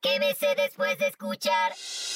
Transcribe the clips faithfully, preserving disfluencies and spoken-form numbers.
Quédese después de escuchar.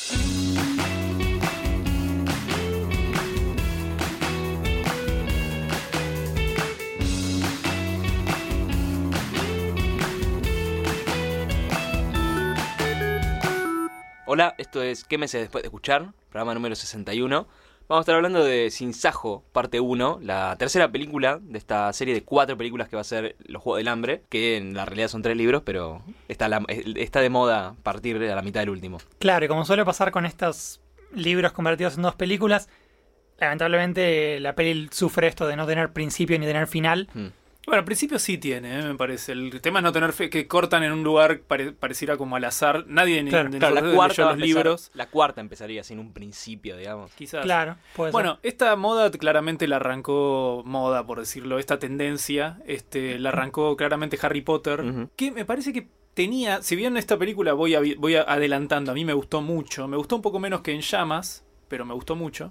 Hola, esto es Quémese después de escuchar, programa número sesenta y uno. Vamos a estar hablando de Sin Sajo, parte uno, la tercera película de esta serie de cuatro películas que va a ser Los Juegos del Hambre, que en la realidad son tres libros, pero está, la, está de moda partir de la mitad del último. Claro, y como suele pasar con estos libros convertidos en dos películas, lamentablemente la peli sufre esto de no tener principio ni tener final. Hmm. Bueno, al principio sí tiene, ¿eh? Me parece. El tema es no tener fe, que cortan en un lugar pare, pareciera como al azar. Nadie Claro, de Claro, la nosotros cuarta, leyó va a los empezar- libros. la cuarta empezaría sin un principio, digamos. Quizás. Claro, puede Bueno, esta moda claramente la arrancó, moda por decirlo, esta tendencia, este, la arrancó claramente Harry Potter, Ujú. que me parece que tenía, si bien esta película voy, a, voy a adelantando, a mí me gustó mucho, me gustó un poco menos que En Llamas, pero me gustó mucho,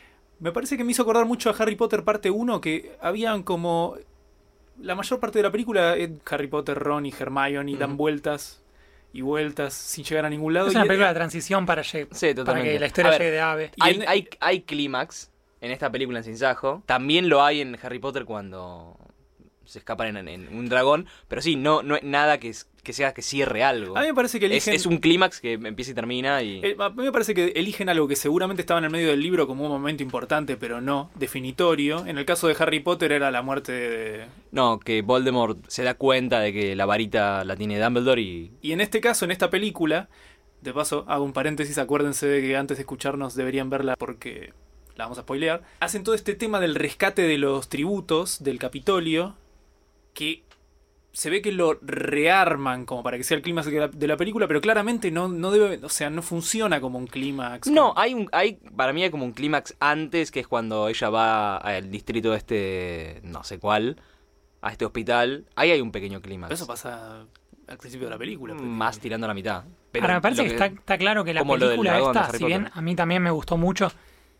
me parece que me hizo acordar mucho a Harry Potter parte uno, que habían como... La mayor parte de la película es Harry Potter, Ron y Hermione, dan Ujú. vueltas y vueltas sin llegar a ningún lado. ser. Es y una película de transición para, lleg- Sí, para totalmente. que la historia A ver, llegue de ave. Y Hay, en- hay, hay clímax en esta película en Sin Sajo. También lo hay en Harry Potter cuando se escapan en, en un dragón. Pero sí, no, no es nada que, es- que sea que cierre algo. A mí me parece que Es, eligen... es un clímax que empieza y termina y... Eh, a mí me parece que eligen algo que seguramente estaba en el medio del libro como un momento importante, pero no definitorio. En el caso de Harry Potter era la muerte de... No, que Voldemort se da cuenta de que la varita la tiene Dumbledore y... Y en este caso, en esta película, de paso hago un paréntesis, acuérdense de que antes de escucharnos deberían verla porque la vamos a spoilear. Hacen todo este tema del rescate de los tributos del Capitolio, que... se ve que lo rearman como para que sea el clímax de la, de la película, pero claramente no, no debe, o sea, no funciona como un clímax. No, hay un, hay, para mí hay como un clímax antes, que es cuando ella va al distrito este, no sé cuál, a este hospital. Ahí hay un pequeño Pero clímax. eso pasa al principio de la película. Más tirando a la mitad. Pero Ahora, me parece lo que, está, está claro que la como lo del película dragón de esta, Harry si bien Potter. a mí también me gustó mucho,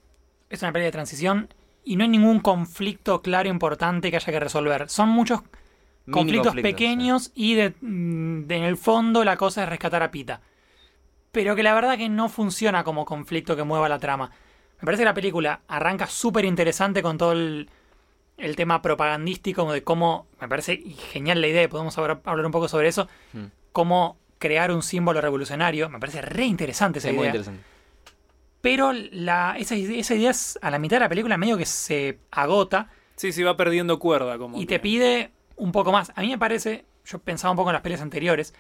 es una película de transición y no hay ningún conflicto claro e importante que haya que resolver. Son muchos Mini conflictos conflictos, pequeños y de, de- en el fondo la cosa es rescatar a Pita. Pero que la verdad que no funciona como conflicto que mueva la trama. Me parece que la película arranca súper interesante con todo el, el tema propagandístico de cómo, me parece genial la idea, podemos hablar, hablar un poco sobre eso, Hmm. cómo crear un símbolo revolucionario. Me parece re interesante esa Es muy idea. interesante. Pero la, esa, esa idea es- a la mitad de la película medio que se agota Sí, sí, va perdiendo cuerda. Como y que- te pide un poco más. A mí me parece, yo pensaba un poco en las peleas anteriores,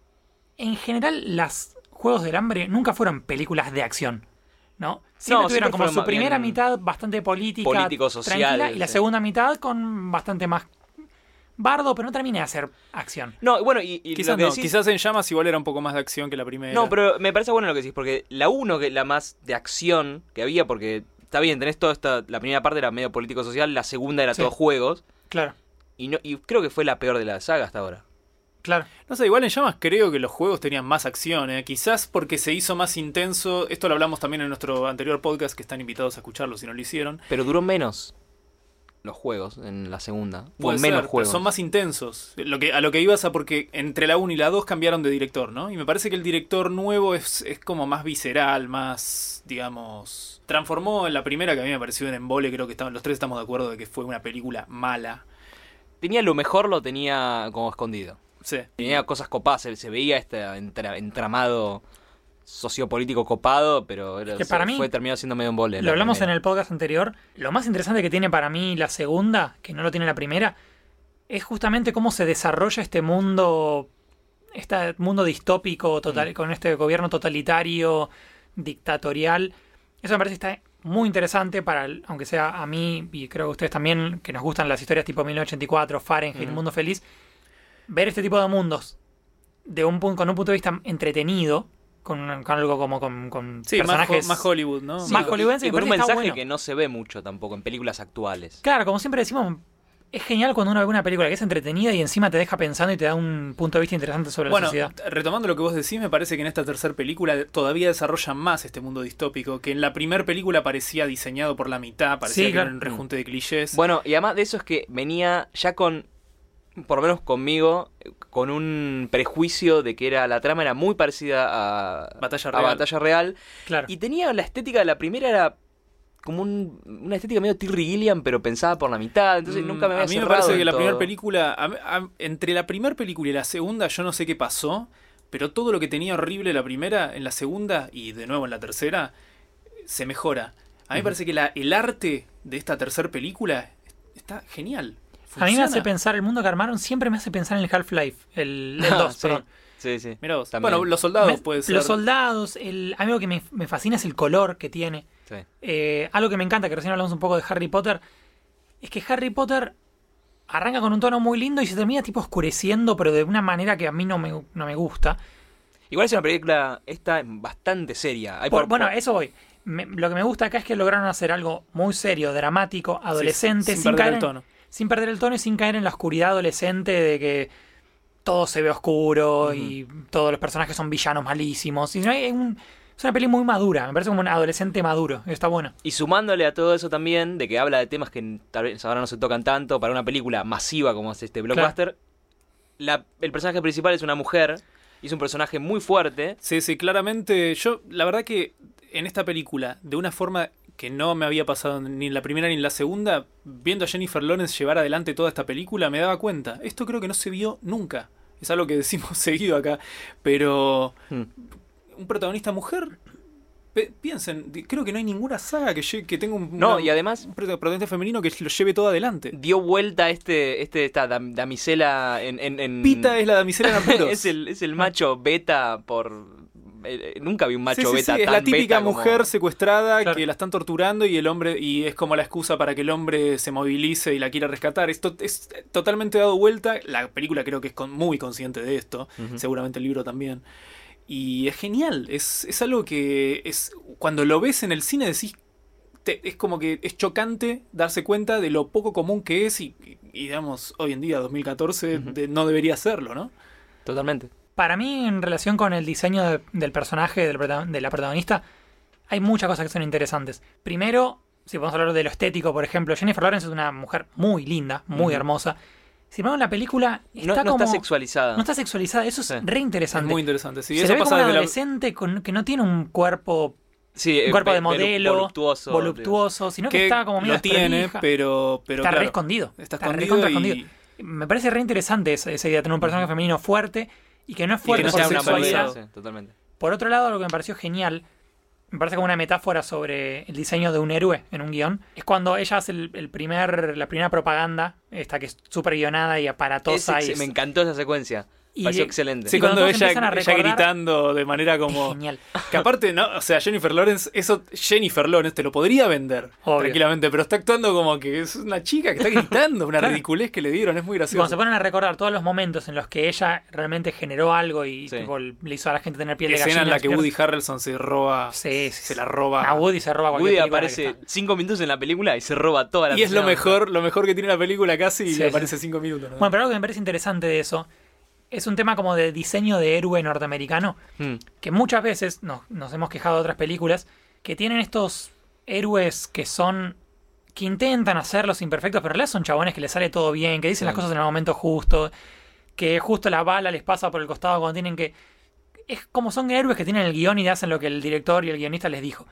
en general las Juegos del Hambre nunca fueron películas de acción, ¿no? Siempre No, tuvieron siempre como fueron su más primera bien mitad bastante política, político-sociales, tranquila, y la sí. segunda mitad con bastante más bardo, pero no termina de hacer acción. No, bueno, y, y Quizás lo que no, decís... quizás En Llamas igual era un poco más de acción que la primera. No, pero me parece bueno lo que decís, porque la uno, que es la más de acción que había, porque está bien, tenés toda esta... La primera parte era medio político-social, la segunda era Sí. todo juegos, Claro, y, no, y creo que fue la peor de la saga hasta ahora. claro. No sé, igual En Llamas creo que los juegos tenían más acción, ¿eh? Quizás porque se hizo más intenso. Esto lo hablamos también en nuestro anterior podcast, que están invitados a escucharlo si no lo hicieron. Pero duró menos los juegos en la segunda. Hubo Puede menos ser, pero juegos. son más intensos. Lo que, a lo que ibas a porque entre la uno y la dos cambiaron de director, ¿no? Y me parece que el director nuevo es, es como más visceral, más, digamos... Transformó en la primera, que a mí me pareció un embole, creo que estaban, los tres estamos de acuerdo de que fue una película mala. Tenía lo mejor, lo tenía como escondido. Sí. Tenía cosas copadas, se, se veía este entra- entramado sociopolítico copado, pero era, que para se- mí- fue terminado siendo medio un vole. Lo hablamos en el podcast anterior. Lo más interesante que tiene para mí la segunda, que no lo tiene la primera, es justamente cómo se desarrolla este mundo, este mundo distópico, total, Mm. con este gobierno totalitario, dictatorial. Eso me parece que está muy interesante para, el- aunque sea a mí, y creo que a ustedes también, que nos gustan las historias tipo mil novecientos ochenta y cuatro, Fahrenheit, Mm. Mundo Feliz, ver este tipo de mundos de un, pun- con un punto de vista entretenido, con, con algo como con, con Sí, más, personajes... ho- más Hollywood, ¿no? Sí, más hollywoodense, y me con un parece que está mensaje bueno. que no se ve mucho tampoco en películas actuales. Claro, como siempre decimos, es genial cuando uno ve una película que es entretenida y encima te deja pensando y te da un punto de vista interesante sobre Bueno, la sociedad. retomando lo que vos decís, me parece que en esta tercera película todavía desarrollan más este mundo distópico, que en la primera película parecía diseñado por la mitad, parecía Sí, que era claro. un rejunte de clichés. Bueno, y además de eso es que venía ya con por lo menos conmigo, con un prejuicio de que era la trama era muy parecida a Batalla a Real. Batalla Real. Claro. Y tenía la estética de la primera, era como un- una estética medio Terry Gilliam, pero pensada por la mitad. Entonces Mm, nunca me había A mí me cerrado parece que del la primera todo. película, a- a- entre la primera película y la segunda, yo no sé qué pasó, pero todo lo que tenía horrible la primera, en la segunda y de nuevo en la tercera, se mejora. A mí me Ujú. parece que la, el arte de esta tercera película está genial. A mí me hace Funciona. pensar, el mundo que armaron siempre me hace pensar en el Half-Life, el, el Ah, dos, sí. perdón. Sí, sí. Mirá vos. También. Bueno, los soldados Me- puede ser. Los soldados, el, algo que me, me fascina es el color que tiene. Sí. Eh, algo que me encanta, que recién hablamos un poco de Harry Potter, es que Harry Potter arranca con un tono muy lindo y se termina tipo oscureciendo, pero de una manera que a mí no me, no me gusta. Igual es una película esta bastante seria. Hay Por- por- bueno, por- eso voy. Me- lo que me gusta acá es que lograron hacer algo muy serio, dramático, adolescente, sin sin, perder caer el en- tono. sin perder el tono y sin caer en la oscuridad adolescente de que todo se ve oscuro Ujú. y todos los personajes son villanos malísimos. Y no hay un- es una peli muy madura, me parece como un adolescente maduro, está bueno. Y sumándole a todo eso también, de que habla de temas que tal vez ahora no se tocan tanto para una película masiva como es este blockbuster, la- el personaje principal es una mujer y es un personaje muy fuerte. Sí, sí, claramente. Yo, la verdad que en esta película, de una forma que no me había pasado ni en la primera ni en la segunda, viendo a Jennifer Lawrence llevar adelante toda esta película, me daba cuenta. Esto creo que no se vio nunca. Es algo que decimos seguido acá. Pero Hmm. un protagonista mujer, pe- piensen, di- creo que no hay ninguna saga que, lle- que tenga un, No, una- y además un prota- protagonista femenino que lo lleve todo adelante. dio vuelta este, este esta dam- damisela en, en, en- Pita es la damisela en apuros. es el es el macho beta por eh, eh, nunca vi un macho Sí, sí, beta sí, es tan la típica beta como- mujer secuestrada Claro. que la están torturando y el hombre y es como la excusa para que el hombre se movilice y la quiera rescatar. Esto es totalmente dado vuelta. La película creo que es con- muy consciente de esto, Ujú. seguramente el libro también. Y es genial, es, es algo que es cuando lo ves en el cine decís te- es como que es chocante darse cuenta de lo poco común que es y, y, y, digamos hoy en día dos mil catorce Ujú. de- no debería serlo, ¿no? Totalmente. Para mí, en relación con el diseño de- del personaje, del prota- de la protagonista, hay muchas cosas que son interesantes. Primero, si podemos hablar de lo estético, por ejemplo, Jennifer Lawrence es una mujer muy linda, muy Ujú. hermosa. Sin embargo, en la película No, está no como... está sexualizada. no está sexualizada, eso es Sí. re Es interesante. muy interesante. Sí, Se eso ve como pasa un desde la, adolescente con- que no tiene un cuerpo Sí, un eh, cuerpo de ve- velu- modelo, voluptuoso. voluptuoso, sino que, que está como medio lo tiene, desprolija. pero, pero está re claro, escondido. está re escondido contra y- escondido. Me parece re interesante esa, esa idea de tener un personaje femenino fuerte y que no es Y que fuerte no por sea su una sexualidad. persona. Sí, totalmente. Por otro lado, lo que me pareció genial, me parece como una metáfora sobre el diseño de un héroe en un guión, es cuando ella hace el, el primer, la primera propaganda, esta que es súper guionada y aparatosa. Es y ex- es- me encantó esa secuencia. y- Pareció excelente. Sí, Y cuando cuando todos ella, empiezan a ella recordar- gritando de manera es como... genial. Que aparte, ¿no? O sea, Jennifer Lawrence, eso Jennifer Lawrence te lo podría vender Obvio. tranquilamente, pero está actuando como que es una chica que está gritando, una Claro. ridiculez que le dieron, es muy Y cuando se gracioso. ponen a recordar todos los momentos en los que ella realmente generó algo y Sí. tipo, le hizo a la gente tener piel de Escena gallina. en la que ¿cierto? Woody Harrelson se roba, Sí, sí, se sí. la roba. A Woody se roba cualquier Woody película que aparece está. cinco minutos en la película y se roba toda la Y es lo escena. mejor, lo mejor que tiene la película casi y Sí, le sí. aparece cinco minutos. ¿no? Bueno, pero algo que me parece interesante de eso es un tema como de diseño de héroe norteamericano, Hmm. que muchas veces nos, nos hemos quejado de otras películas que tienen estos héroes que son que intentan hacerlos imperfectos, pero en realidad son chabones que les sale todo bien, que dicen Sí. las cosas en el momento justo, que justo la bala les pasa por el costado cuando tienen que... Es como son héroes que tienen el guión y hacen lo que el director y el guionista les dijo.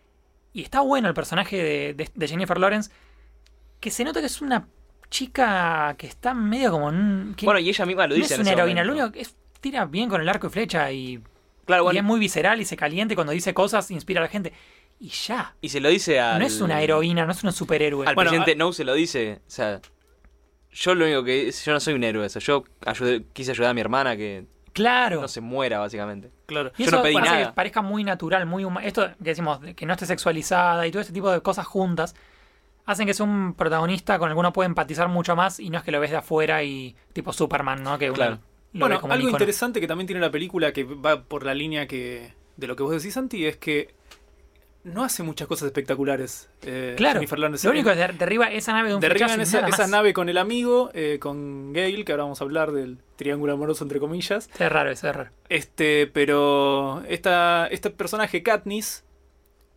Y está bueno el personaje de, de- de Jennifer Lawrence, que se nota que es una chica que está medio como... en- que Bueno, y ella misma lo no dice es en una ese heroína, lo momento. único que es, tira bien con el arco y flecha y, Claro, y bueno, es muy visceral y se caliente cuando dice cosas, inspira a la gente. Y ya. y se lo dice al... No es una heroína, no es un superhéroe. Al Bueno, presidente a- No se lo dice. O sea, yo lo único que... Yo no soy un héroe. O sea, yo ayudé- quise ayudar a mi hermana que Claro. no se muera, básicamente. Claro. Y yo eso no pedí hace nada. que parezca muy natural, muy humano. Esto que decimos, de que no esté sexualizada y todo ese tipo de cosas juntas, hacen que sea un protagonista con el que uno puede empatizar mucho más y no es que lo ves de afuera y tipo Superman, ¿no? Que uno Claro. lo ve Bueno, como un algo icono. interesante que también tiene la película que va por la línea que de lo que vos decís, Santi, es que no hace muchas cosas espectaculares. eh, Claro. Jennifer Lawrence. Lo único es de- derriba esa nave de un Derriban flechazo y esa, nada esa más. nave con el amigo, eh, con Gale, que ahora vamos a hablar del triángulo amoroso entre comillas. Es raro, eso es raro. Este, pero esta, este personaje Katniss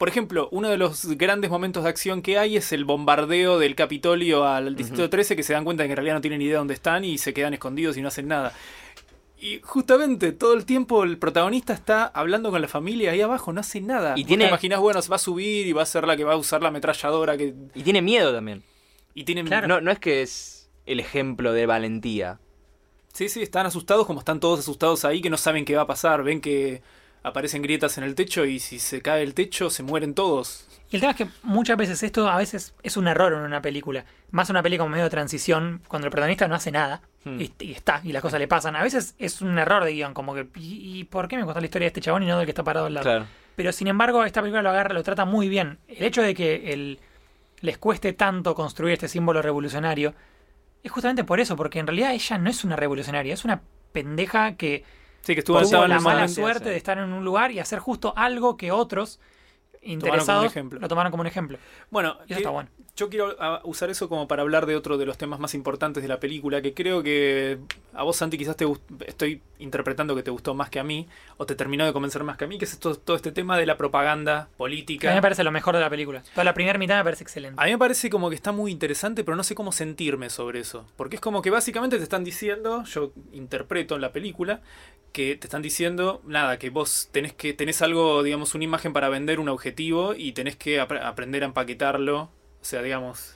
por ejemplo, uno de los grandes momentos de acción que hay es el bombardeo del Capitolio al Distrito Ujú. trece, que se dan cuenta de que en realidad no tienen ni idea de dónde están y se quedan escondidos y no hacen nada. Y justamente todo el tiempo el protagonista está hablando con la familia ahí abajo, no hace nada. Y Vos tiene- te imaginás, bueno, se va a subir y va a ser la que va a usar la ametralladora que... Y tiene miedo también. y tienen... Claro. No, no es que es el ejemplo de valentía. Sí, sí, están asustados como están todos asustados ahí, que no saben qué va a pasar. Ven que aparecen grietas en el techo y si se cae el techo se mueren todos. Y el tema es que muchas veces esto a veces es un error en una película. Más una película como medio de transición, cuando el protagonista no hace nada Hmm. y, y está, y las cosas le pasan. A veces es un error de guión, como que, ¿y, y por qué me contó la historia de este chabón y no del que está parado al lado? Claro. Pero sin embargo, esta película lo agarra, lo trata muy bien. El hecho de que el, les cueste tanto construir este símbolo revolucionario es justamente por eso, porque en realidad ella no es una revolucionaria, es una pendeja que Sí, que estuvo Tuvo estaba tuvo en la el mala momento. suerte de estar en un lugar y hacer justo algo que otros interesados ejemplo. lo tomaron como un ejemplo. Bueno, Y eso que- está bueno. yo quiero ah, usar eso como para hablar de otro de los temas más importantes de la película, que creo que a vos, Santi, quizás te gust- estoy interpretando que te gustó más que a mí, o te terminó de convencer más que a mí, que es esto- todo este tema de la propaganda A mí política. me parece lo mejor de la película. Toda la primera mitad me parece excelente. A mí me parece como que está muy interesante, pero no sé cómo sentirme sobre eso. Porque es como que básicamente te están diciendo, yo interpreto en la película, que te están diciendo, nada, que vos tenés que tenés algo, digamos, una imagen para vender un objetivo y tenés que ap- aprender a empaquetarlo. O sea, digamos,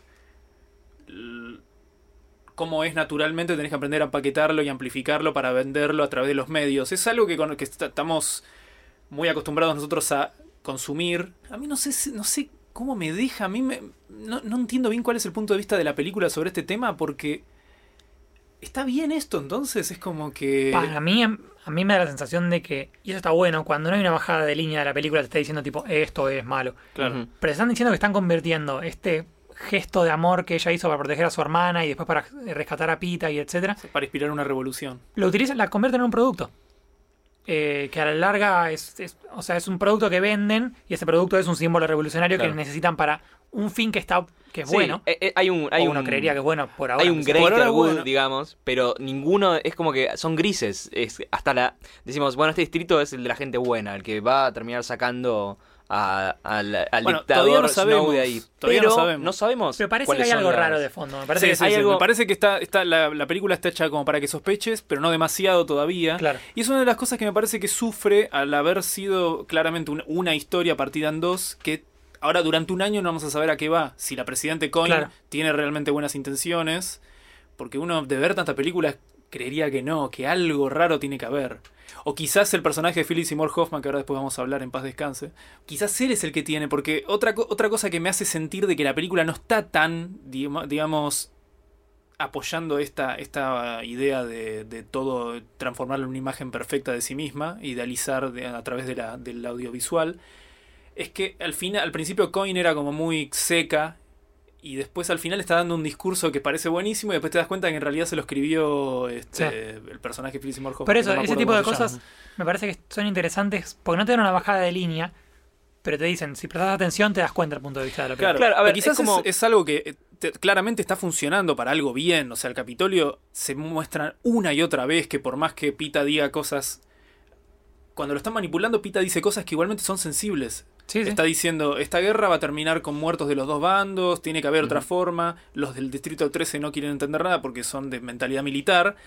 l- cómo es naturalmente, tenés que aprender a empaquetarlo y amplificarlo para venderlo a través de los medios. Es algo que con lo que est- estamos muy acostumbrados nosotros a consumir. A mí no sé, si- no sé cómo me deja, a mí me, no, no entiendo bien cuál es el punto de vista de la película sobre este tema, porque está bien esto, entonces es como que... Para mí, a mí me da la sensación de que, y eso está bueno, cuando no hay una bajada de línea de la película te está diciendo tipo, esto es malo. Claro. Ujú. Pero te están diciendo que están convirtiendo este gesto de amor que ella hizo para proteger a su hermana y después para rescatar a Pita y etcétera, Para inspirar una revolución. lo utilizan, la convierten en un producto. Eh, que a la larga es, es- o sea, es un producto que venden y ese producto es un símbolo revolucionario Claro. que necesitan para un fin que está que es Sí, bueno. eh, eh, hay un, hay o uno un, creería que es bueno por ahora. hay un no sé. greater ahora, good, bueno. digamos, pero ninguno es como que son grises. Es hasta la decimos, bueno, este distrito es el de la gente buena, el que va a terminar sacando a- al, al Bueno, dictador todavía no Snow sabemos, de ahí. todavía pero no sabemos. no sabemos. Pero parece que cuáles hay son algo las- raro de fondo. Me parece Sí, que sí, hay sí, algo- me parece que está, está la, la película está hecha como para que sospeches, pero no demasiado todavía. Claro. Y es una de las cosas que me parece que sufre al haber sido claramente un- una historia partida en dos, que ahora durante un año no vamos a saber a qué va. Si la Presidente Coin Claro. tiene realmente buenas intenciones, porque uno de ver tantas películas creería que no, que algo raro tiene que haber. O quizás el personaje de Philip Seymour Hoffman, que ahora después vamos a hablar en paz descanse, quizás él es el que tiene, porque otra, co- otra cosa que me hace sentir de que la película no está tan, digamos, digamos, apoyando esta, esta idea de, de todo transformarlo en una imagen perfecta de sí misma, idealizar de- a través de la, del audiovisual, es que al final, al principio Coin era como muy seca y después al final está dando un discurso que parece buenísimo y después te das cuenta que en realidad se lo escribió este, Sí. el personaje de Philip Seymour Hoffman. Por que eso, no me ese acuerdo tipo de cómo se cosas llama. me parece que son interesantes porque no te dan una bajada de línea, pero te dicen, si prestas atención te das cuenta del punto de vista de la película. Claro, Claro, a ver, pero quizás es como- es, es algo que eh, te- claramente está funcionando para algo bien. O sea, el Capitolio se muestra una y otra vez que por más que Pita diga cosas... Cuando lo están manipulando, Pita dice cosas que igualmente son sensibles. Sí, sí. Está diciendo, esta guerra va a terminar con muertos de los dos bandos, tiene que haber otra forma, los del Distrito trece no quieren entender nada porque son de mentalidad militar.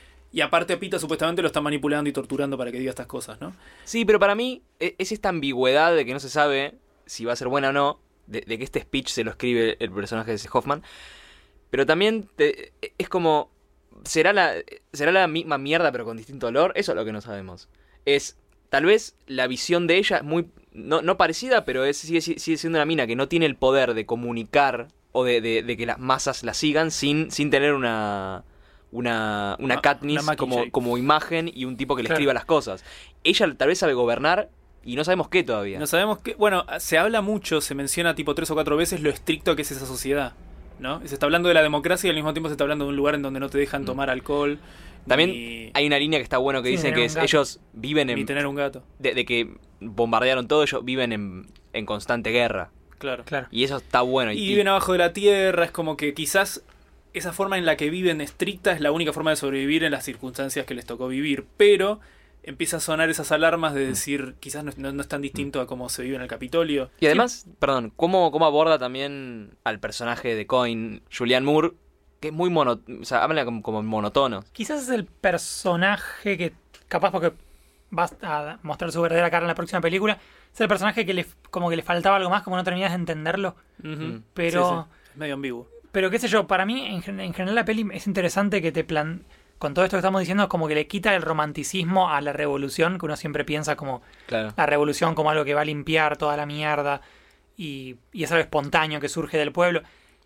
Y aparte a Pita supuestamente lo están manipulando y torturando para que diga estas cosas, ¿no? Sí, pero para mí e- es esta ambigüedad de que no se sabe si va a ser buena o no, de, de que este speech se lo escribe el personaje de Hoffman. Pero también te- es como, ¿será la, ¿será la misma mierda pero con distinto olor? Eso es lo que no sabemos. Es, tal vez la visión de ella es muy, no, no parecida, pero es, sigue, sigue siendo una mina que no tiene el poder de comunicar o de, de, de que las masas la sigan sin, sin tener una... Una, una Una- Katniss una Mackie como, Jake. como imagen y un tipo que le Claro. escriba las cosas. Ella tal vez sabe gobernar y no sabemos qué todavía. No sabemos qué. Bueno, se habla mucho, se menciona tipo tres o cuatro veces lo estricto que es esa sociedad, ¿no? Se está hablando de la democracia y al mismo tiempo se está hablando de un lugar en donde no te dejan Mm. tomar alcohol. También ni, hay una línea que está bueno que Sí, dicen tener que un es, gato. ellos viven ni en... tener un gato. De, de que bombardearon todo, ellos viven en, en constante guerra. Claro. Claro. Y eso está bueno. Y Y, viven abajo de la tierra, es como que quizás esa forma en la que viven estricta es la única forma de sobrevivir en las circunstancias que les tocó vivir, pero empieza a sonar esas alarmas de decir, quizás no, no, no es tan distinto a cómo se vive en el Capitolio. Y además, sí. perdón, ¿cómo, ¿cómo aborda también al personaje de Coin, Julianne Moore? Que es muy mono, o sea, habla como, como monotono. Quizás es el personaje que, capaz porque vas a mostrar su verdadera cara en la próxima película, es el personaje que le, como que le faltaba algo más, como no terminas de entenderlo. Uh-huh. Pero... Sí, sí. Es medio ambiguo. Pero qué sé yo, para mí, en, en general la peli es interesante que te plan... Con todo esto que estamos diciendo, es como que le quita el romanticismo a la revolución, que uno siempre piensa como claro. la revolución como algo que va a limpiar toda la mierda y, y es algo espontáneo que surge del pueblo.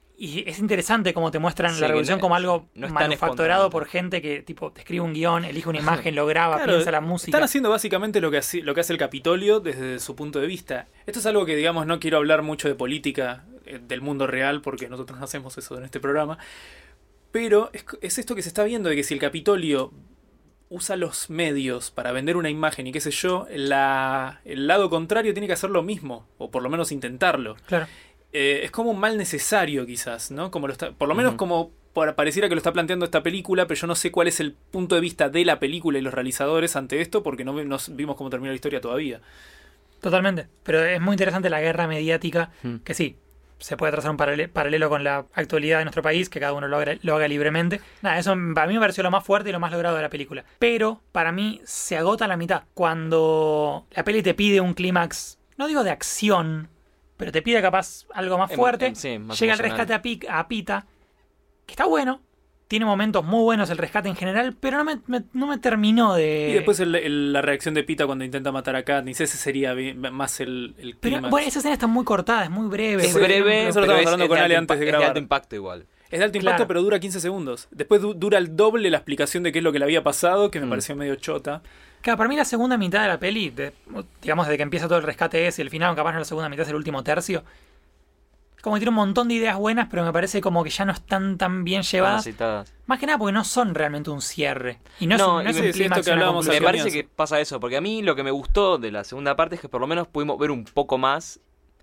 Y es interesante cómo te muestran sí, la revolución no, como algo no manufacturado por gente que tipo te escribe un guión, elige una imagen, lo graba, claro, piensa la música. Están haciendo básicamente lo que, hace, lo que hace el Capitolio desde su punto de vista. Esto es algo que, digamos, no quiero hablar mucho de política eh, del mundo real, porque nosotros no hacemos eso en este programa. Pero es, es esto que se está viendo, de que si el Capitolio usa los medios para vender una imagen y qué sé yo, la, el lado contrario tiene que hacer lo mismo, o por lo menos intentarlo. Claro. Eh, es como un mal necesario quizás, ¿no? Como lo está, por lo menos Uh-huh. como para, pareciera que lo está planteando esta película, pero yo no sé cuál es el punto de vista de la película y los realizadores ante esto, porque no nos vimos cómo termina la historia todavía. Totalmente. Pero es muy interesante la guerra mediática, Hmm. que sí, se puede trazar un paralelo, paralelo con la actualidad de nuestro país, que cada uno lo haga, lo haga libremente. Nada, eso a mí me pareció lo más fuerte y lo más logrado de la película. Pero para mí se agota a la mitad. Cuando la peli te pide un clímax, no digo de acción, pero te pide capaz algo más Em- fuerte, em- sí, más llega el emocional. rescate a, Pi- a Pita, que está bueno. Tiene momentos muy buenos el rescate en general, pero no me, me- no me terminó de... Y después el- el- la reacción de Pita cuando intenta matar a Katniss, ese sería bien- más el, el Pero clímax. bueno, esa escena está muy cortada, es muy breve. Es por breve, ejemplo. Eso lo pero estábamos es, hablando es con de Ale alto antes de impa- es grabar. alto impacto igual. Es de alto impacto, Claro. pero dura quince segundos. Después du- dura el doble la explicación de qué es lo que le había pasado, que me Mm. pareció medio chota. Claro, para mí la segunda mitad de la peli, de- digamos desde que empieza todo el rescate ese y el final, capaz no la segunda mitad es el último tercio, como que tiene un montón de ideas buenas, pero me parece como que ya no están tan bien llevadas. Necesitadas. Más que nada porque no son realmente un cierre. Y no, No, es, un- no y es sí, un sí, clímax esto que y una hablábamos Me al conclusión. parece comienzo. que pasa eso, porque a mí lo que me gustó de la segunda parte es que por lo menos pudimos ver un poco más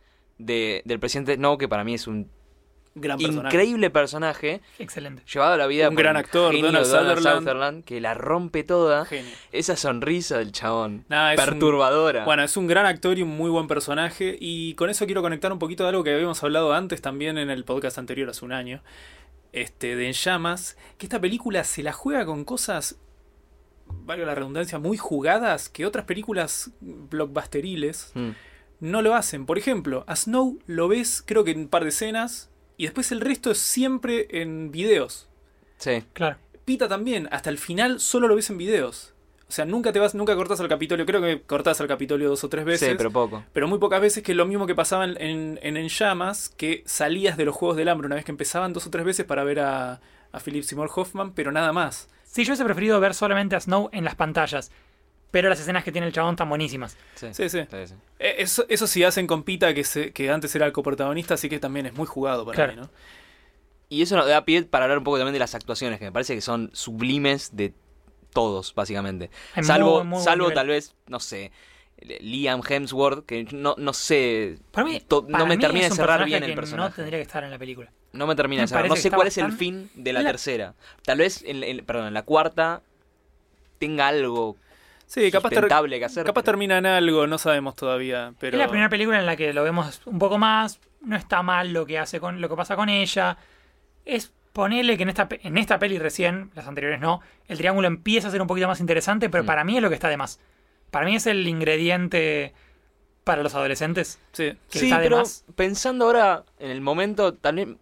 de, del presidente Snow, que para mí es un Gran personaje. increíble personaje, Excelente. llevado a la vida Un por gran actor, genio Donald Sutherland. Sutherland, que la rompe toda. Genio. Esa sonrisa del chabón, Nah, es un- perturbadora. Bueno, es un gran actor y un muy buen personaje. Y con eso quiero conectar un poquito de algo que habíamos hablado antes también en el podcast anterior, hace un año. Este, de En Llamas. Que esta película se la juega con cosas, valga la redundancia, muy jugadas que otras películas blockbusteriles Mm. no lo hacen. Por ejemplo, a Snow lo ves creo que en un par de escenas. Y después el resto es siempre en videos. Sí. Claro. Pita también, hasta el final solo lo ves en videos. O sea, nunca te vas, nunca cortás al Capitolio. Creo que cortás al Capitolio dos o tres veces. Sí, pero poco. Pero muy pocas veces, que es lo mismo que pasaba en, en, en En Llamas, que salías de los Juegos del Hambre una vez que empezaban dos o tres veces para ver a, a Philip Seymour Hoffman, pero nada más. Sí, yo hubiese preferido ver solamente a Snow en las pantallas. Pero las escenas que tiene el chabón están buenísimas. Sí, Sí, sí. sí, sí. Eh, Eso, eso sí hacen con Pita, que, se, que antes era el coprotagonista, así que también es muy jugado para Claro. mí, ¿no? Y eso nos da pie para hablar un poco también de las actuaciones, que me parece que son sublimes de todos, básicamente. Hay salvo muy, muy buen salvo nivel. tal vez, no sé, Liam Hemsworth, que no, no sé, Para mí, to- para no me mí termina es de un cerrar personaje bien que el personaje. no tendría que estar en la película. No me termina Me de cerrar. No parece sé que cuál estaba es el tan- fin de la la- tercera. Tal vez, en, en- perdón, en la cuarta tenga algo Sí, capaz, ter- sustentable que hacer. capaz pero- termina en algo, no sabemos todavía. Pero... Es la primera película en la que lo vemos un poco más. No está mal lo que hace con lo que pasa con ella. Es ponerle que en esta, pe- en esta peli recién, las anteriores no, el triángulo empieza a ser un poquito más interesante, pero Mm. para mí es lo que está de más. Para mí es el ingrediente para los adolescentes. Sí. Que Sí, está de pero más. pensando ahora en el momento, también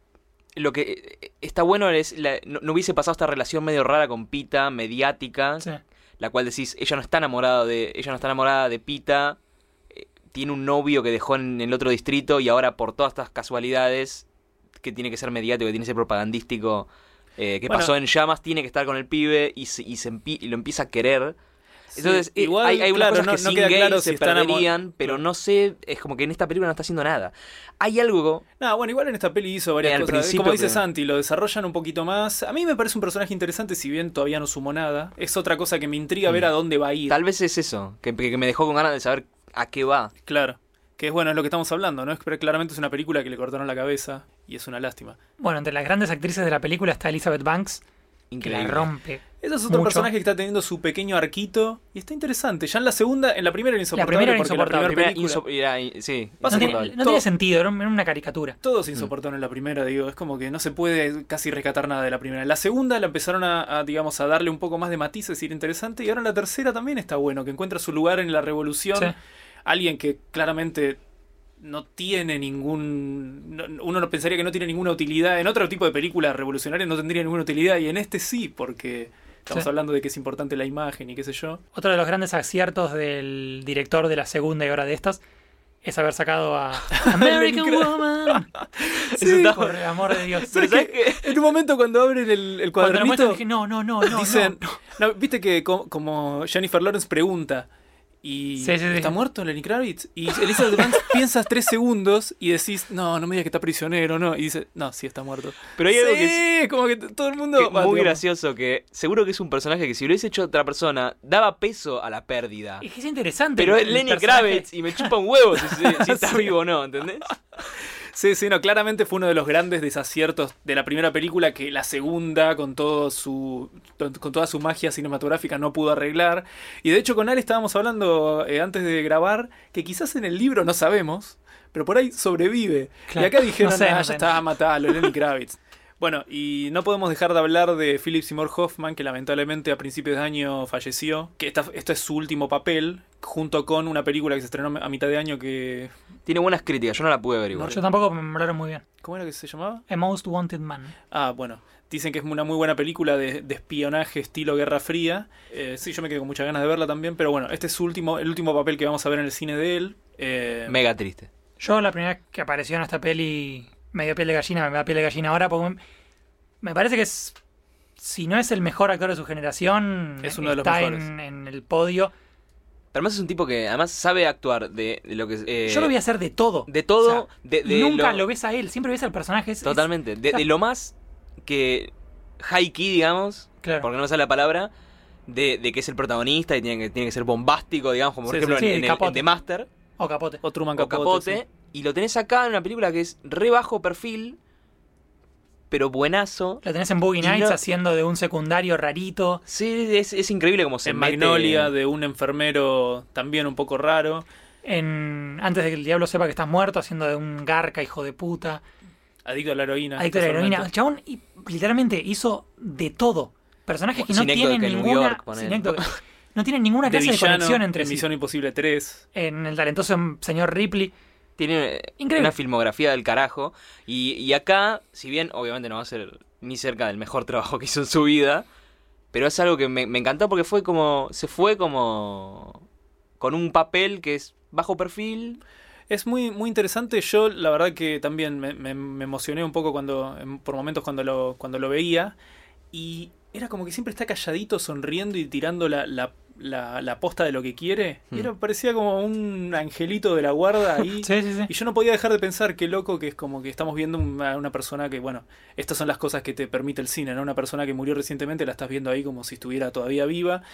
lo que eh, está bueno es, la- no, no hubiese pasado esta relación medio rara con Pita, mediática, Sí. la cual decís, ella no está enamorada de, ella no está enamorada de Pita, eh, tiene un novio que dejó en el otro distrito y ahora por todas estas casualidades, que tiene que ser mediático, que tiene que ser propagandístico, eh, que Bueno. pasó en Llamas, tiene que estar con el pibe y, se, y, se empi- y lo empieza a querer. Entonces, Sí, eh, igual, hay, hay unas claro, cosas no- que no sin queda gay claro se si están amo- perderían, pero Claro. no sé, es como que en esta película no está haciendo nada. Hay algo, No, bueno, igual en esta peli hizo varias Eh, al cosas. principio Como dice que- Santi, lo desarrollan un poquito más. A mí me parece un personaje interesante, si bien todavía no sumó nada. Es otra cosa que me intriga ver Mm. a dónde va a ir. tal vez es eso, que, que me dejó con ganas de saber a qué va. Claro. Que es bueno, es lo que estamos hablando, ¿no? Es que claramente es una película que le cortaron la cabeza y es una lástima. Bueno, entre las grandes actrices de la película está Elizabeth Banks, que increíble. la rompe. Ese es otro mucho. personaje que está teniendo su pequeño arquito y está interesante. Ya en la segunda, en la primera era insoportable. primera era porque insoportable. La Primera primera película, inso- era- sí, Pasa No, que tiene, insoportable. no todo- tiene sentido, era un- era una caricatura. todo es insoportable en la primera, digo. Es como que no se puede casi rescatar nada de la primera. En la segunda la empezaron a, a, digamos, a darle un poco más de matices y era interesante. Y ahora en la tercera también está bueno, que encuentra su lugar en la revolución. Sí. Alguien que claramente no tiene ningún... no- uno no pensaría que no tiene ninguna utilidad. En otro tipo de película revolucionaria no tendría ninguna utilidad. Y en este sí, porque estamos Sí. hablando de que es importante la imagen y qué sé yo. Otro de los grandes aciertos del director de la segunda y ahora de estas es haber sacado a American Lenny Kravitz. Woman. Eso está- Por el amor de Dios. Pero ¿sabes qué? En un momento cuando abren el, el Cuando la muestran cuadernito, dije, no, no, no, no. dicen... no. no, Viste que co- como Jennifer Lawrence pregunta... Y Sí, sí, sí. ¿está muerto Lenny Kravitz? Y Elizabeth Banks piensas tres segundos y decís, no, no me digas que está prisionero, no. Y dice, no, sí está muerto. Pero hay algo sí, que es como que t- todo el mundo... que va, muy digamos, gracioso, que seguro que es un personaje que si lo hubiese hecho otra persona, daba peso a la pérdida. Es que es interesante. Pero el es Lenny personaje. Kravitz y me chupa un huevo si, si- si está vivo o no, ¿entendés? Sí, sí, no, claramente fue uno de los grandes desaciertos de la primera película que la segunda, con todo su con toda su magia cinematográfica, no pudo arreglar. Y de hecho con Ale estábamos hablando eh, antes de grabar que quizás en el libro no sabemos, pero por ahí sobrevive. Claro, Y acá dijeron, no sé, ah, no ya sé. está, matalo, Lenny Kravitz. Bueno, y no podemos dejar de hablar de Philip Seymour Hoffman, que lamentablemente a principios de año falleció. Que esta, esto es su último papel, junto con una película que se estrenó a mitad de año que... Tiene buenas críticas, yo no la pude averiguar. Yo tampoco me hablaron muy bien. ¿Cómo era que se llamaba? A Most Wanted Man. Ah, bueno. Dicen que es una muy buena película de, de espionaje estilo Guerra Fría. Eh, sí, yo me quedé con muchas ganas de verla también, pero bueno, este es su último, el último papel que vamos a ver en el cine de él. Eh, Mega triste. Yo la primera vez que apareció en esta peli me dio piel de gallina, me da piel de gallina ahora porque me, me parece que es, si no es el mejor actor de su generación, Es uno de los está mejores. en, en el podio. Pero además es un tipo que además sabe actuar de, de lo que... eh, Yo lo voy a hacer de todo. De todo, O sea, de, y de nunca lo- lo... ves a él, siempre ves al personaje. Es- es- Totalmente. De, de lo más que high key, digamos, Claro. porque no me sale la palabra, de, de que es el protagonista y tiene que, tiene que ser bombástico, digamos, como por Sí, ejemplo sí, en, sí, en el, Capote. en The Master O Capote. o Truman o Capote. Capote, sí. y lo tenés acá en una película que es re bajo perfil, pero buenazo. Lo tenés en Boogie Y Nights no- haciendo de un secundario rarito. Sí, es, es increíble como se En mete- Magnolia, de un enfermero también un poco raro. En Antes de que el diablo sepa que estás muerto, haciendo de un garca, hijo de puta. Adicto a la heroína. Adicto a la heroína. casualmente. El chabón y- literalmente hizo de todo. Personajes que no Cinécdoque tienen en New ninguna. York, ponele. Cinécdoque. No tienen ninguna De clase de villano conexión entre en sí. Misión Imposible tres. En el talentoso señor Ripley. Tiene eh, Increíble. una filmografía del carajo. Y, y acá, si bien obviamente no va a ser ni cerca del mejor trabajo que hizo en su vida, pero es algo que me, me encantó porque fue como. Se fue como. Con un papel que es bajo perfil. Es muy, muy interesante. Yo, la verdad, que también me, me- me emocioné un poco cuando, en- por momentos cuando lo, cuando lo veía. Y era como que siempre está calladito, sonriendo y tirando la, la, la, la posta de lo que quiere. Y Hmm. era, parecía como un angelito de la guarda ahí. Sí, sí, sí. Y yo no podía dejar de pensar, qué loco que es como que estamos viendo una, una persona que, bueno, estas son las cosas que te permite el cine, ¿no? Una persona que murió recientemente, la estás viendo ahí como si estuviera todavía viva.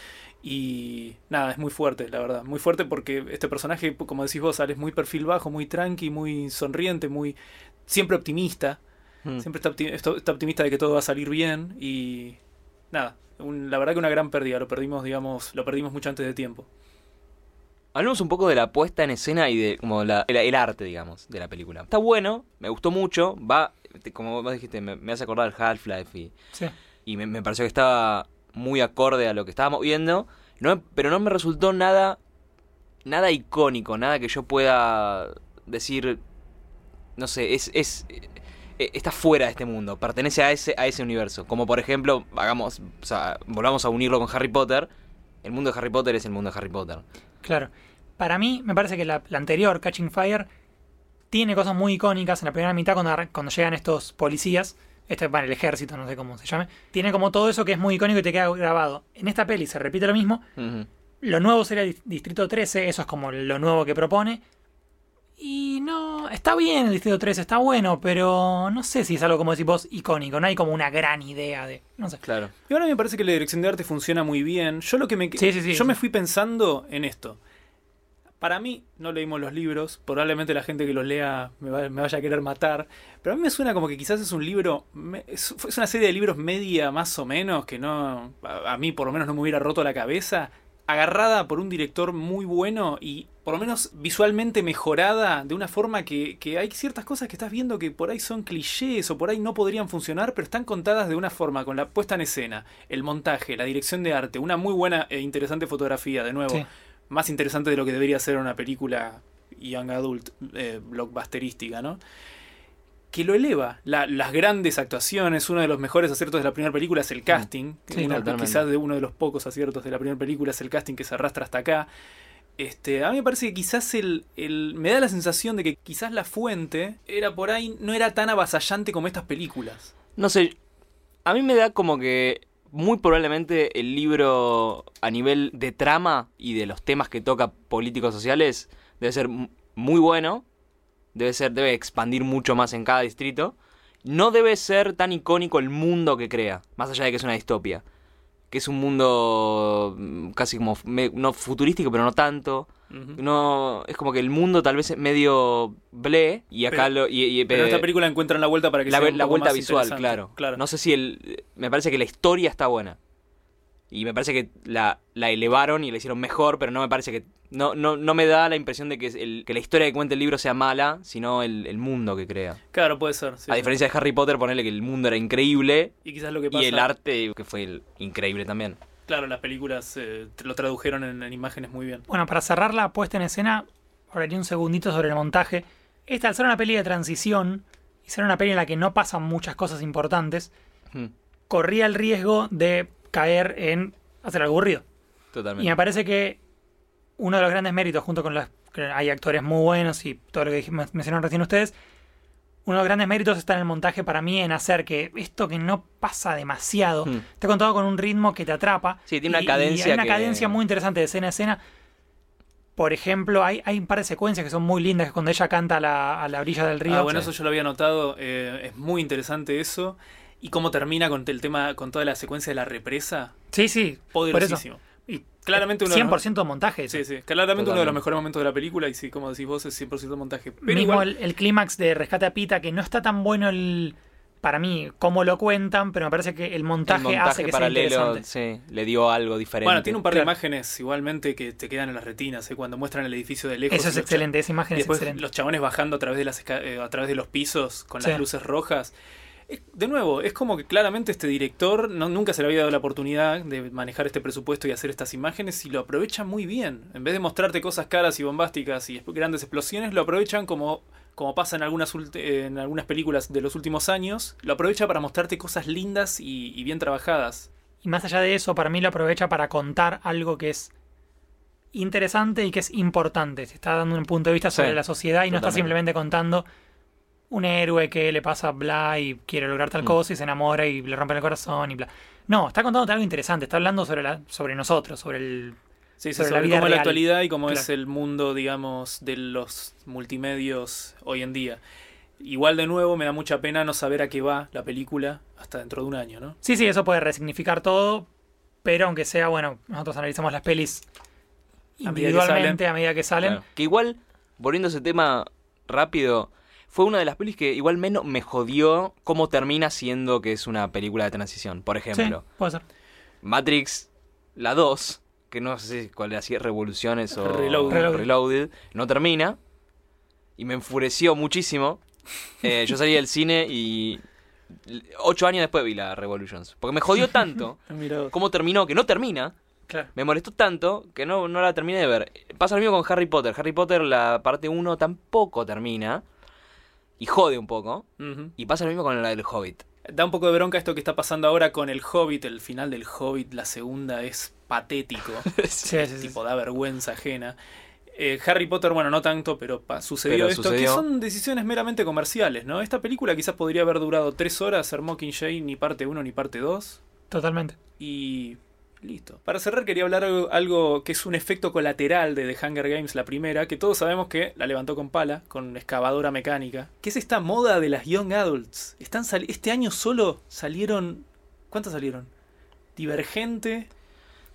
Y nada, es muy fuerte, la verdad. Muy fuerte porque este personaje, como decís vos, Ale, es muy perfil bajo, muy tranqui, muy sonriente, muy siempre optimista. Hmm. Siempre está, opti- está- está optimista de que todo va a salir bien. Y nada, un- la verdad que una gran pérdida. Lo perdimos, digamos, lo perdimos mucho antes de tiempo. Hablemos un poco de la puesta en escena y de como la, el, el arte, digamos, de la película. Está bueno, me gustó mucho, va, te- como vos dijiste, me, me hace acordar al Half-Life y, Sí. y me, me pareció que estaba muy acorde a lo que estábamos viendo, no, pero no me resultó nada, nada icónico, nada que yo pueda decir, no sé, es, es eh, está fuera de este mundo, pertenece a ese, a ese universo. Como por ejemplo, hagamos, o sea, volvamos a unirlo con Harry Potter. El mundo de Harry Potter es el mundo de Harry Potter. Claro. Para mí, me parece que la, la anterior, Catching Fire, tiene cosas muy icónicas. En la primera mitad, cuando, arran- cuando llegan estos policías, este, bueno, el ejército, no sé cómo se llame, tiene como todo eso que es muy icónico y te queda grabado. En esta peli se repite lo mismo. Ujú. Lo nuevo sería Dis- Distrito trece, eso es como lo nuevo que propone. Y no, está bien el Distrito trece, está bueno, pero no sé si es algo como decís vos icónico. No hay como una gran idea de. No sé. Claro. Y ahora me parece que la dirección de arte funciona muy bien. Yo lo que me Sí, sí, sí, yo sí. me fui pensando en esto. Para mí, no leímos los libros, probablemente la gente que los lea me, va- me vaya a querer matar, pero a mí me suena como que quizás es un libro, me- es, es una serie de libros media más o menos, que no, a, a mí por lo menos no me hubiera roto la cabeza, agarrada por un director muy bueno y por lo menos visualmente mejorada de una forma que, que hay ciertas cosas que estás viendo que por ahí son clichés o por ahí no podrían funcionar, pero están contadas de una forma, con la puesta en escena, el montaje, la dirección de arte, una muy buena e interesante fotografía, de nuevo. Sí. Más interesante de lo que debería ser una película young adult eh, blockbusterística, ¿no? Que lo eleva. La- las grandes actuaciones, uno de los mejores aciertos de la primera película es el casting. Sí, Uno- totalmente. quizás de uno de los pocos aciertos de la primera película es el casting que se arrastra hasta acá. Este, a mí me parece que quizás el, el... Me da la sensación de que quizás la fuente era por ahí, no era tan avasallante como estas películas. No sé, a mí me da como que muy probablemente el libro a nivel de trama y de los temas que toca políticos sociales debe ser m- muy bueno, debe ser debe expandir mucho más en cada distrito. No debe ser tan icónico el mundo que crea, más allá de que es una distopia, que es un mundo mm, casi como me- no futurístico, pero no tanto. Ujú. No, es como que el mundo tal vez es medio ble y acá Pero- lo y, y- Pero en eh, esta película encuentran la vuelta para que la, sea ve- un la poco vuelta más visual, interesante. claro. Claro. No sé si el... Me parece que la historia está buena. Y me parece que la, la elevaron y la hicieron mejor, pero no me parece que... No, no, no me da la impresión de que, es el, que la historia que cuenta el libro sea mala, sino el, el mundo que crea. Claro, puede ser. sí, A sí. diferencia de Harry Potter, ponerle que el mundo era increíble Y quizás lo que pasa... y el arte que fue el- increíble también. Claro, las películas eh, lo tradujeron en, en imágenes muy bien. Bueno, para cerrar la puesta en escena, hablaría un segundito sobre el montaje. Esta, al ser una peli de transición y ser una peli en la que no pasan muchas cosas importantes, Hmm, corría el riesgo de caer en hacer algo aburrido. Y Totalmente. me parece que uno de los grandes méritos, junto con los que hay actores muy buenos y todo lo que dij- men- mencionaron recién ustedes, uno de los grandes méritos está en el montaje para mí, en hacer que esto que no pasa demasiado, Hmm. esté contado con un ritmo que te atrapa. Sí, tiene una Y- y cadencia hay una que- cadencia muy interesante de escena a escena. Por ejemplo, hay, hay un par de secuencias que son muy lindas, que es cuando ella canta a la, a la orilla del río. Ah, bueno, Sí. eso yo lo había notado. eh, es muy interesante eso. Y cómo termina con el tema, con toda la secuencia de la represa. Sí, sí, por eso. Poderosísimo. Y Claramente uno de los- cien por ciento montaje. eso. Sí, sí. Claramente uno de Totalmente. los mejores momentos de la película. Y sí, como decís vos, es cien por ciento montaje. Pero Mismo igual, el, el clímax de Rescate a Pita, que no está tan bueno el para mí cómo lo cuentan, pero me parece que el montaje, El montaje hace que paralelo, sea interesante. sí, le dio algo diferente. bueno, tiene un par de Claro. imágenes igualmente que te quedan en las retinas. eh, Cuando muestran el edificio de lejos. Eso es y los cha- excelente, esa Y imagen es después excelente. los chabones bajando a través de las esca- eh, a través de los pisos con Sí. las luces rojas. Es- De nuevo, es como que claramente este director no, nunca se le había dado la oportunidad de manejar este presupuesto y hacer estas imágenes y lo aprovecha muy bien. En vez de mostrarte cosas caras y bombásticas y grandes explosiones, lo aprovechan como, como pasa en algunas, ult- en algunas películas de los últimos años. Lo aprovecha para mostrarte cosas lindas y, y bien trabajadas. Y más allá de eso, para mí lo aprovecha para contar algo que es interesante y que es importante. Se está dando un punto de vista sobre Sí, la sociedad y no está totalmente. simplemente contando un héroe que le pasa bla y quiere lograr tal Mm. cosa y se enamora y le rompen el corazón y bla. No, está contándote algo interesante, está hablando sobre la, sobre nosotros, sobre el... Sí, sí, Sobre sobre, la vida cómo es la real. actualidad y cómo Claro. es el mundo, digamos, de los multimedios hoy en día. Igual de nuevo me da mucha pena no saber a qué va la película hasta dentro de un año, ¿no? Sí, sí, eso puede resignificar todo, pero aunque sea, bueno, nosotros analizamos las pelis A medida que individualmente salen. a medida que salen. Claro. Que igual, volviendo a ese tema rápido, fue una de las pelis que igual menos me jodió cómo termina siendo que es una película de transición. Por Sí, ejemplo, puede ser. Matrix, la dos, que no sé cuál era, si es Revoluciones o Reloaded. Reloaded. Reloaded, no termina. Y me enfureció muchísimo. Eh, yo salí del cine y ocho años después vi la Revolutions. Porque me jodió tanto Mira, cómo terminó, que no termina. Claro. Me molestó tanto que no, no la terminé de ver. Pasa lo mismo con Harry Potter. Harry Potter, la parte uno tampoco termina. Y jode un poco. ujú. Y pasa lo mismo con la del Hobbit. Da un poco de bronca esto que está pasando ahora con el Hobbit. El final del Hobbit, la segunda, es patético. Sí, sí, sí. Tipo, da vergüenza ajena. Eh, Harry Potter, bueno, no tanto, pero pa, sucedió Pero esto, sucedió. que son decisiones meramente comerciales, ¿no? Esta película quizás podría haber durado tres horas, ser Mockingjay, ni parte uno ni parte dos. Totalmente. Y listo. Para cerrar quería hablar algo, algo que es un efecto colateral de The Hunger Games, la primera, que todos sabemos que la levantó con pala, con excavadora mecánica, que es esta moda de las Young Adults. Están sali- este año solo salieron... ¿Cuántas salieron? Divergente,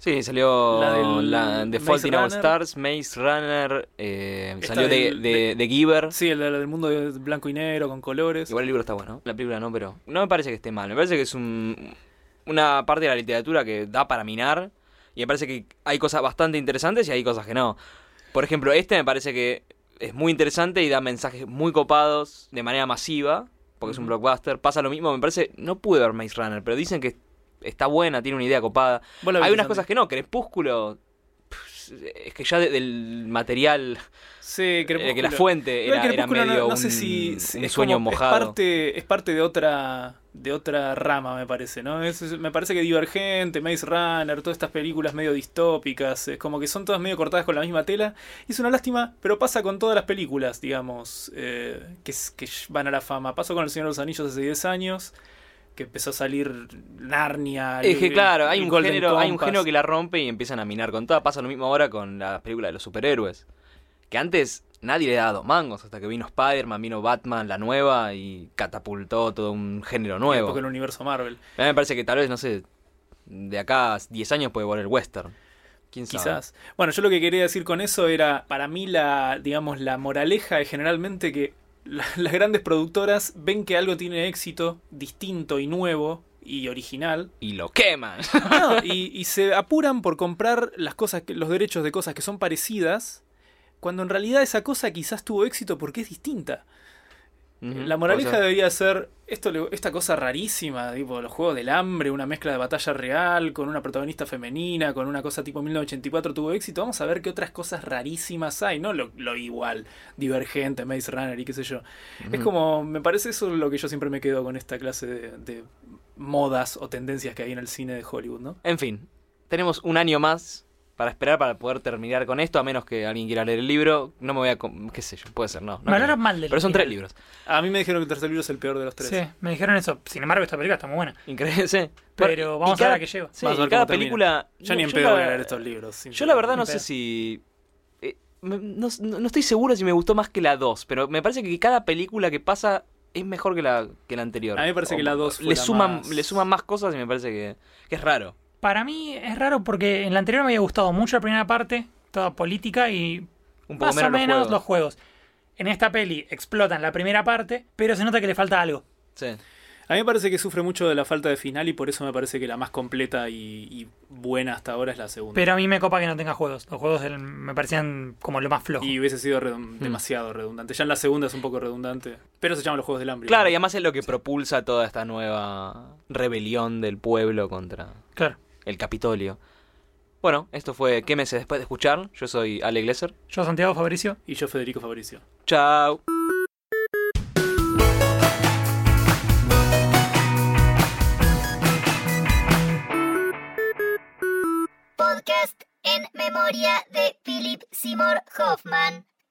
Sí, salió La del la The Maze Fault in Our Runner. Stars, Maze Runner, eh, Esta salió de, del- de, de Giver. Sí, el del mundo de blanco y negro con colores. Igual el libro está bueno, la película no, pero no me parece que esté mal. Me parece que es un, una parte de la literatura que da para minar. Y me parece que hay cosas bastante interesantes y hay cosas que no. Por ejemplo, este me parece que es muy interesante y da mensajes muy copados de manera masiva, porque es un Ujú. blockbuster. Pasa lo mismo, me parece, no pude ver Maze Runner, pero dicen que está buena, tiene una idea copada. ¿Vos la Hay viste, unas Santi? cosas que no, Crepúsculo, pff, es que ya de- del material, Sí, eh, Crepúsculo. que la fuente Igual era, era Crepúsculo medio no, no un, sé si, si un es sueño como- mojado. Es parte, es parte de otra de otra rama, me parece, ¿no? Es- es- me parece que Divergente, Maze Runner, todas estas películas medio distópicas, es como que son todas medio cortadas con la misma tela. Y es una lástima, pero pasa con todas las películas, digamos, eh, que, es- que van a la fama. Pasó con El Señor de los Anillos hace diez años, que empezó a salir Narnia. Es que el- claro, hay el un Golden género, hay un Compass. género que la rompe y empiezan a minar con toda. Pasa lo mismo ahora con las películas de los superhéroes. Que antes nadie le daba dos mangos, hasta que vino Spider-Man, vino Batman, la nueva, y catapultó todo un género nuevo. Porque el universo Marvel. A mí me parece que tal vez, no sé, de acá a diez años puede volver western. ¿Quién sabe? Quizás. Bueno, yo lo que quería decir con eso era, para mí la, digamos, la moraleja es generalmente que la- las grandes productoras ven que algo tiene éxito distinto y nuevo y original, Y lo queman. no, y, y se apuran por comprar las cosas, que- los derechos de cosas que son parecidas, cuando en realidad esa cosa quizás tuvo éxito porque es distinta. Ujú, La moraleja puede ser. debería ser esto, le- esta cosa rarísima, tipo los juegos del hambre, una mezcla de batalla real con una protagonista femenina, con una cosa tipo mil novecientos ochenta y cuatro tuvo éxito. Vamos a ver qué otras cosas rarísimas hay, no lo, lo igual, Divergente, Maze Runner y qué sé yo. Es Ujú. como, me parece eso lo que yo siempre me quedo con esta clase de, de modas o tendencias que hay en el cine de Hollywood, ¿no? En fin, tenemos un año más para esperar para poder terminar con esto, a menos que alguien quiera leer el libro. No me voy a... com- qué sé yo, puede ser, no. no Me creo. hablaron mal del Pero son final. tres libros. A mí me dijeron que el tercer libro es el peor de los tres. Sí, me dijeron eso. Sin embargo, esta película está muy buena. Increíble, sí. Pero Y vamos a cada- ver a qué lleva. Sí, Vamos a y ver cada cómo termina. película... Yo no, ni en yo pedo la- voy a leer estos libros. Yo la verdad Ni no pedo. sé si... eh, me- no, no- no estoy seguro si me gustó más que la dos, pero me parece que cada película que pasa es mejor que la, que la anterior. A mí me parece O- que la dos fue le la suman, más- le suman más cosas y me parece que, que es raro. Para mí es raro porque en la anterior me había gustado mucho la primera parte, toda política y Un poco más menos, o menos los los juegos. juegos. En esta peli explotan la primera parte, pero se nota que le falta algo. Sí. A mí me parece que sufre mucho de la falta de final y por eso me parece que la más completa y, y buena hasta ahora es la segunda. Pero a mí me copa que no tenga juegos. Los juegos del- me parecían como lo más flojo. Y hubiese sido redun- Hmm. demasiado redundante. Ya en la segunda es un poco redundante. Pero se llaman los Juegos del Hambre. Claro, ¿no? y además es lo que propulsa toda esta nueva rebelión del pueblo contra Claro. el Capitolio. Bueno, esto fue ¿Qué meses después de escuchar? Yo soy Ale Glesser. Yo, Santiago Fabricio. Y yo, Federico Fabricio. Chao. Podcast en memoria de Philip Seymour Hoffman.